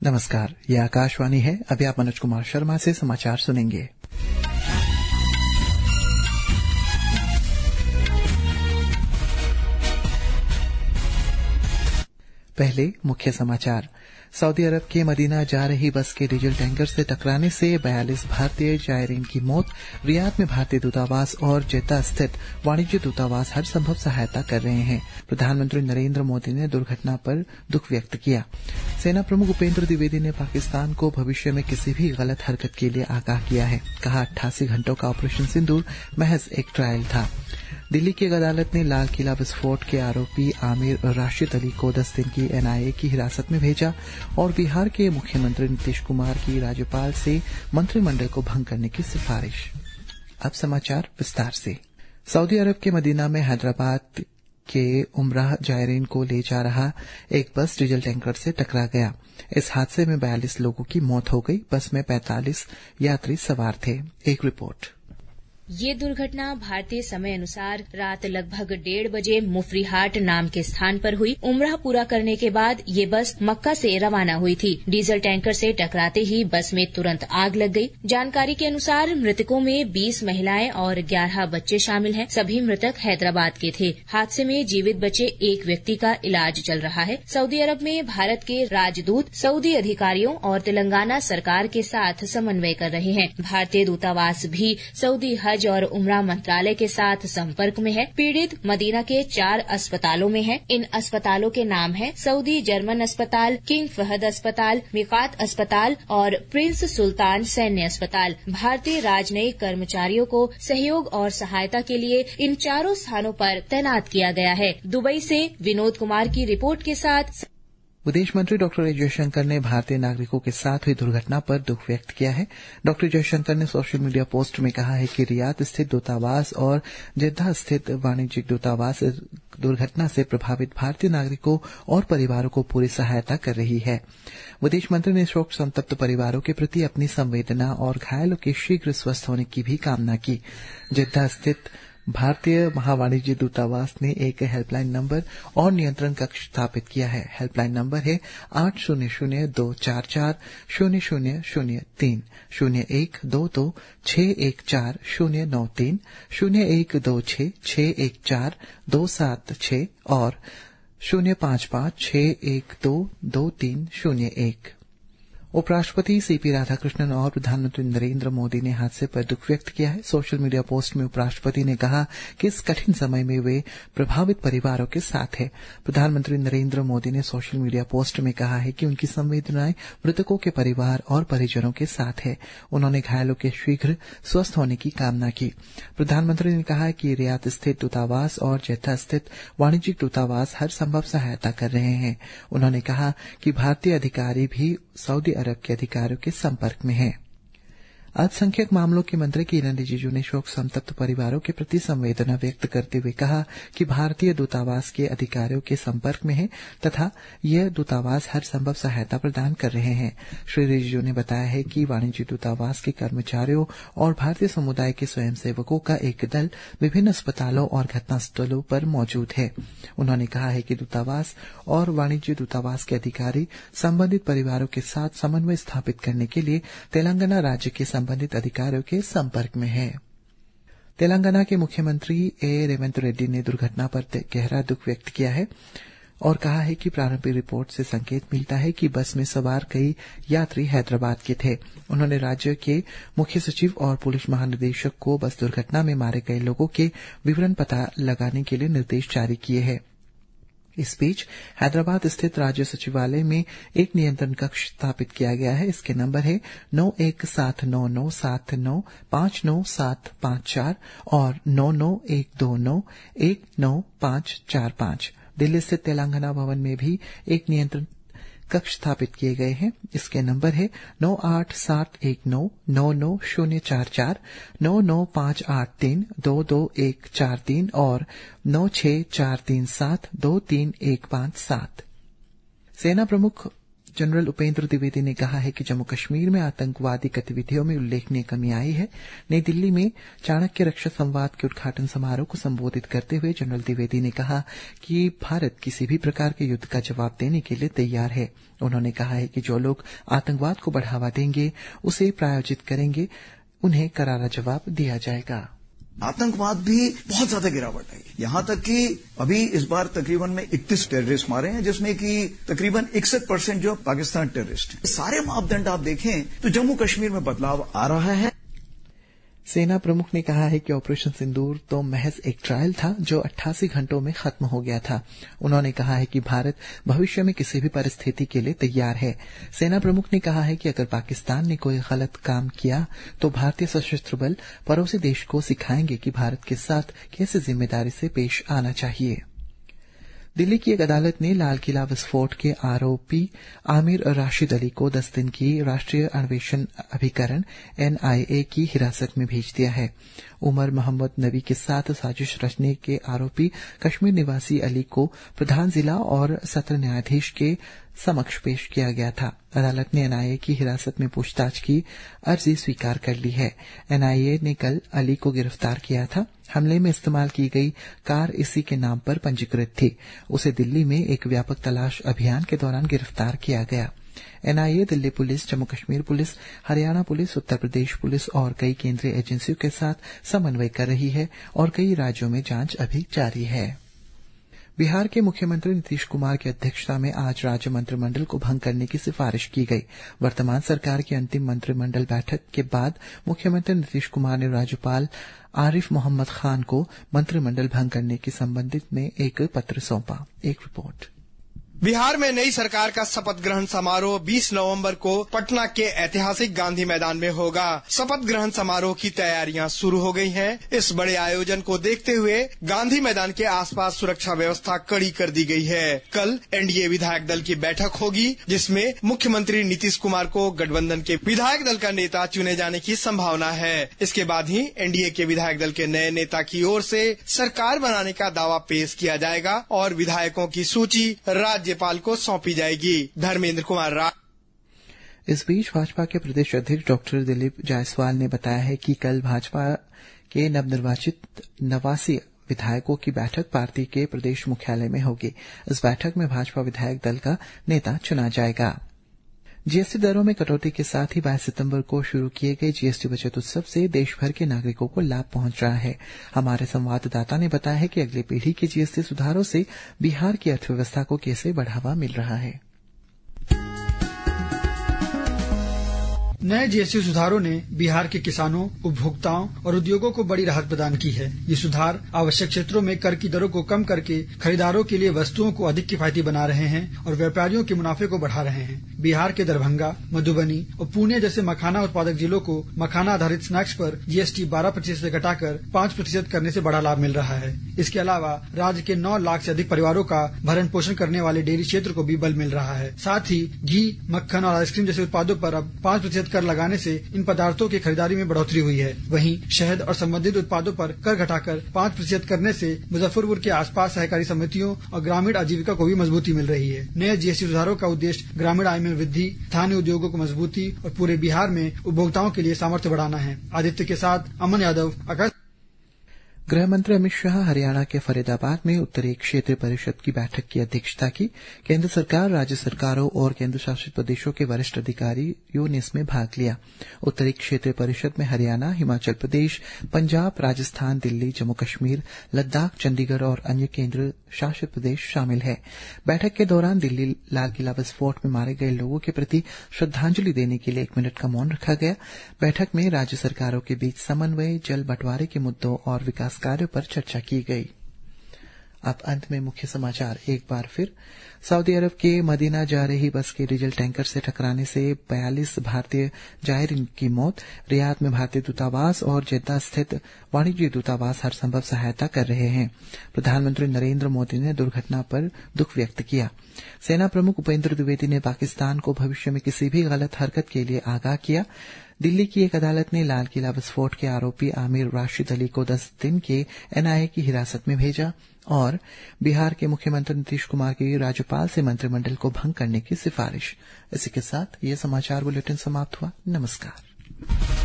नमस्कार, ये आकाशवाणी है। अभी आप मनोज कुमार शर्मा से समाचार सुनेंगे। पहले मुख्य समाचार। सऊदी अरब के मदीना जा रही बस के डीजल टैंकर से टकराने से 42 भारतीय जायरीन की मौत। रियाद में भारतीय दूतावास और जेद्दा स्थित वाणिज्य दूतावास हर संभव सहायता कर रहे हैं। प्रधानमंत्री नरेंद्र मोदी ने दुर्घटना पर दुख व्यक्त किया। सेना प्रमुख उपेंद्र द्विवेदी ने पाकिस्तान को भविष्य में किसी भी गलत हरकत के लिए आगाह किया है। कहा, 88 घंटों का ऑपरेशन सिंदूर महज एक ट्रायल था। दिल्ली की एक अदालत ने लाल किला विस्फोट के आरोपी आमिर राशिद अली को 10 दिन की एनआईए की हिरासत में भेजा और बिहार के मुख्यमंत्री नीतीश कुमार की राज्यपाल से मंत्रिमंडल को भंग करने की सिफारिश। अब समाचार विस्तार से। सऊदी अरब के मदीना में हैदराबाद के उमराह जायरीन को ले जा रहा एक बस डीजल टैंकर से टकरा गया। इस हादसे में 42 लोगों की मौत हो गई। बस में 45 यात्री सवार थे। एक रिपोर्ट। ये दुर्घटना भारतीय समय अनुसार रात लगभग 1:30 बजे मुफरीहाट नाम के स्थान पर हुई। उमराह पूरा करने के बाद ये बस मक्का से रवाना हुई थी। डीजल टैंकर से टकराते ही बस में तुरंत आग लग गई। जानकारी के अनुसार मृतकों में 20 महिलाएं और 11 बच्चे शामिल हैं। सभी मृतक हैदराबाद के थे। हादसे में जीवित बचे एक व्यक्ति का इलाज चल रहा है। सऊदी अरब में भारत के राजदूत सऊदी अधिकारियों और तेलंगाना सरकार के साथ समन्वय कर रहे हैं। भारतीय दूतावास भी सऊदी हज और उमरा मंत्रालय के साथ संपर्क में है। पीड़ित मदीना के 4 अस्पतालों में है। इन अस्पतालों के नाम है सऊदी जर्मन अस्पताल, किंग फहद अस्पताल, मिकात अस्पताल और प्रिंस सुल्तान सैन्य अस्पताल। भारतीय राजनयिक कर्मचारियों को सहयोग और सहायता के लिए इन चारों स्थानों पर तैनात किया गया है। दुबई से विनोद कुमार की रिपोर्ट के साथ। विदेश मंत्री डॉक्टर एस जयशंकर ने भारतीय नागरिकों के साथ हुई दुर्घटना पर दुख व्यक्त किया है। डॉक्टर जयशंकर ने सोशल मीडिया पोस्ट में कहा है कि रियाद स्थित दूतावास और जेद्दा स्थित वाणिज्यिक दूतावास दुर्घटना से प्रभावित भारतीय नागरिकों और परिवारों को पूरी सहायता कर रही है। विदेश मंत्री ने शोक संतप्त परिवारों के प्रति अपनी संवेदना और घायलों के शीघ्र स्वस्थ होने की भी कामना की। जेद्दा स्थित भारतीय महावाणिज्य दूतावास ने एक हेल्पलाइन नंबर और नियंत्रण कक्ष स्थापित किया है। हेल्पलाइन नंबर है 800-244-0003, 0122-614-093, 0126-614-276 और 055-612-2301। उपराष्ट्रपति सीपी राधाकृष्णन और प्रधानमंत्री नरेंद्र मोदी ने हादसे पर दुख व्यक्त किया है। सोशल मीडिया पोस्ट में उपराष्ट्रपति ने कहा कि इस कठिन समय में वे प्रभावित परिवारों के साथ हैं। प्रधानमंत्री नरेंद्र मोदी ने सोशल मीडिया पोस्ट में कहा है कि उनकी संवेदनाएं मृतकों के परिवार और परिजनों के साथ है। उन्होंने घायलों के शीघ्र स्वस्थ होने की कामना की। प्रधानमंत्री ने कहा कि रियाद स्थित दूतावास और जेद्दा स्थित वाणिज्यिक दूतावास हर संभव सहायता कर रहे हैं। उन्होंने कहा कि भारतीय अधिकारी भी सऊदी अरब के अधिकारियों के संपर्क में हैं। अल्पसंख्यक मामलों के मंत्री किरेन रिजिजू ने शोक संतप्त परिवारों के प्रति संवेदना व्यक्त करते हुए कहा कि भारतीय दूतावास के अधिकारियों के संपर्क में है तथा यह दूतावास हर संभव सहायता प्रदान कर रहे हैं। श्री रिजिजू ने बताया है कि वाणिज्य दूतावास के कर्मचारियों और भारतीय समुदाय के स्वयंसेवकों का एक दल विभिन्न अस्पतालों और घटनास्थलों पर मौजूद है। उन्होंने कहा है कि दूतावास और वाणिज्य दूतावास के अधिकारी संबंधित परिवारों के साथ समन्वय स्थापित करने के लिए तेलंगाना राज्य के संबंधित अधिकारियों के संपर्क में है। तेलंगाना के मुख्यमंत्री रेवंत रेड्डी ने दुर्घटना पर गहरा दुख व्यक्त किया है और कहा है कि प्रारंभिक रिपोर्ट से संकेत मिलता है कि बस में सवार कई यात्री हैदराबाद के थे। उन्होंने राज्य के मुख्य सचिव और पुलिस महानिदेशक को बस दुर्घटना में मारे गए लोगों के विवरण पता लगाने के लिए निर्देश जारी किए हैं। इस बीच हैदराबाद स्थित राज्य सचिवालय में एक नियंत्रण कक्ष स्थापित किया गया है। इसके नंबर है 917997959754 और 9912919545। दिल्ली स्थित तेलंगाना भवन में भी एक नियंत्रण कक्ष स्थापित किए गए हैं। इसके नंबर है 9871999044, 99583222143 और 96437231157। सेना प्रमुख जनरल उपेंद्र द्विवेदी ने कहा है कि जम्मू कश्मीर में आतंकवादी गतिविधियों में उल्लेखनीय कमी आई है। नई दिल्ली में चाणक्य रक्षा संवाद के उद्घाटन समारोह को संबोधित करते हुए जनरल द्विवेदी ने कहा कि भारत किसी भी प्रकार के युद्ध का जवाब देने के लिए तैयार है। उन्होंने कहा है कि जो लोग आतंकवाद को बढ़ावा देंगे, उसे प्रायोजित करेंगे, उन्हें करारा जवाब दिया जाएगा। आतंकवाद भी बहुत ज्यादा गिरावट आई, यहां तक कि अभी इस बार तकरीबन में 31 टेररिस्ट मारे हैं, जिसमें कि तकरीबन 61% जो पाकिस्तान टेररिस्ट हैं। सारे मापदंड आप देखें तो जम्मू कश्मीर में बदलाव आ रहा है। सेना प्रमुख ने कहा है कि ऑपरेशन सिंदूर तो महज एक ट्रायल था जो 88 घंटों में खत्म हो गया था। उन्होंने कहा है कि भारत भविष्य में किसी भी परिस्थिति के लिए तैयार है। सेना प्रमुख ने कहा है कि अगर पाकिस्तान ने कोई गलत काम किया तो भारतीय सशस्त्र बल पड़ोसी देश को सिखाएंगे कि भारत के साथ कैसे जिम्मेदारी से पेश आना चाहिए। दिल्ली की एक अदालत ने लाल किला विस्फोट के आरोपी आमिर राशिद अली को 10 दिन की राष्ट्रीय अन्वेषण अभिकरण NIA की हिरासत में भेज दिया है। उमर मोहम्मद नबी के साथ साजिश रचने के आरोपी कश्मीर निवासी अली को प्रधान जिला और सत्र न्यायाधीश के समक्ष पेश किया गया था। अदालत ने NIA की हिरासत में पूछताछ की अर्जी स्वीकार कर ली है। NIA ने कल अली को गिरफ्तार किया था। हमले में इस्तेमाल की गई कार इसी के नाम पर पंजीकृत थी। उसे दिल्ली में एक व्यापक तलाश अभियान के दौरान गिरफ्तार किया गया। NIA Delhi police, Jammu Kashmir police, Haryana police, Uttar Pradesh police और कई केंद्रीय एजेंसियों के साथ समन्वय कर रही है और कई राज्यों में जांच अभी जारी है। बिहार के मुख्यमंत्री नीतीश कुमार की अध्यक्षता में आज राज्य मंत्रिमंडल को भंग करने की सिफारिश की गई। वर्तमान सरकार की अंतिम मंत्रिमंडल बैठक के बाद मुख्यमंत्री नीतीश कुमार ने राज्यपाल आरिफ मोहम्मद खान को मंत्रिमंडल भंग करने के संबंधित में एक पत्र सौंपा। एक रिपोर्ट। बिहार में नई सरकार का शपथ ग्रहण समारोह 20 नवंबर को पटना के ऐतिहासिक गांधी मैदान में होगा। शपथ ग्रहण समारोह की तैयारियां शुरू हो गई हैं। इस बड़े आयोजन को देखते हुए गांधी मैदान के आसपास सुरक्षा व्यवस्था कड़ी कर दी गई है। कल NDA विधायक दल की बैठक होगी, जिसमें मुख्यमंत्री नीतीश कुमार को गठबंधन के विधायक दल का नेता चुने जाने की संभावना है। इसके बाद ही NDA के विधायक दल के नए नेता की ओर से सरकार बनाने का दावा पेश किया जाएगा और विधायकों की सूची राज्यपाल को सौंपी जाएगी। धर्मेंद्र कुमार इस बीच भाजपा के प्रदेश अध्यक्ष डॉक्टर दिलीप जायसवाल ने बताया है कि कल भाजपा के नवनिर्वाचित 89 विधायकों की बैठक पार्टी के प्रदेश मुख्यालय में होगी। इस बैठक में भाजपा विधायक दल का नेता चुना जाएगा। जीएसटी दरों में कटौती के साथ ही 22 सितंबर को शुरू किए गए जीएसटी बचत उत्सव से देश भर के नागरिकों को लाभ पहुंच रहा है। हमारे संवाददाता ने बताया है कि अगली पीढ़ी के जीएसटी सुधारों से बिहार की अर्थव्यवस्था को कैसे बढ़ावा मिल रहा है। नए जीएसटी सुधारों ने बिहार के किसानों, उपभोक्ताओं और उद्योगों को बड़ी राहत प्रदान की है। ये सुधार आवश्यक क्षेत्रों में कर की दरों को कम करके खरीदारों के लिए वस्तुओं को अधिक किफायती बना रहे हैं और व्यापारियों के मुनाफे को बढ़ा रहे हैं। बिहार के दरभंगा, मधुबनी और पुणे जैसे मखाना उत्पादक जिलों को मखाना आधारित स्नैक्स पर जीएसटी 12% से घटाकर 5% करने से बड़ा लाभ मिल रहा है। इसके अलावा राज्य के 9 लाख से अधिक परिवारों का भरण पोषण करने वाले डेयरी क्षेत्र को भी बल मिल रहा है। साथ ही घी, मक्खन और आइसक्रीम जैसे उत्पादों पर अब 5% कर लगाने से इन पदार्थों की खरीदारी में बढ़ोतरी हुई है। वहीं शहद और संबंधित उत्पादों पर कर घटाकर 5% करने से मुजफ्फरपुर के आसपास सहकारी समितियों और ग्रामीण आजीविका को भी मजबूती मिल रही है। नए जीएसटी सुधारों का उद्देश्य ग्रामीण आय में वृद्धि, स्थानीय उद्योगों को मजबूती और पूरे बिहार में उपभोक्ताओं के लिए सामर्थ्य बढ़ाना है। आदित्य के साथ अमन यादव, आकाश। गृह मंत्री अमित शाह हरियाणा के फरीदाबाद में उत्तरी क्षेत्रीय परिषद की बैठक की अध्यक्षता की। केंद्र सरकार, राज्य सरकारों और केंद्र शासित प्रदेशों के वरिष्ठ अधिकारियों ने इसमें भाग लिया। उत्तरी क्षेत्रीय परिषद में हरियाणा, हिमाचल प्रदेश, पंजाब, राजस्थान, दिल्ली, जम्मू कश्मीर, लद्दाख, चंडीगढ़ और अन्य केंद्र शासित प्रदेश शामिल है। बैठक के दौरान दिल्ली लाल किला विस्फोट में मारे गए लोगों के प्रति श्रद्धांजलि देने के लिए 1 मिनट का मौन रखा गया। बैठक में राज्य सरकारों के बीच समन्वय, जल बंटवारे के मुद्दों और विकास कार्यों पर चर्चा की गई। अब अंत में मुख्य समाचार एक बार फिर। सऊदी अरब के मदीना जा रही बस के डीजल टैंकर से टकराने से 42 भारतीय जायरीन की मौत। रियाद में भारतीय दूतावास और जेद्दा स्थित वाणिज्य दूतावास हर संभव सहायता कर रहे हैं। प्रधानमंत्री नरेंद्र मोदी ने दुर्घटना पर दुख व्यक्त किया। सेना प्रमुख उपेंद्र द्विवेदी ने पाकिस्तान को भविष्य में किसी भी गलत हरकत के लिए आगाह किया। दिल्ली की एक अदालत ने लाल किला विस्फोट के आरोपी आमिर राशिद अली को 10 दिन के एनआईए की हिरासत में भेजा और बिहार के मुख्यमंत्री नीतीश कुमार की राज्यपाल से मंत्रिमंडल को भंग करने की सिफारिश। इसी के साथ ये समाचार बुलेटिन समाप्त हुआ। नमस्कार।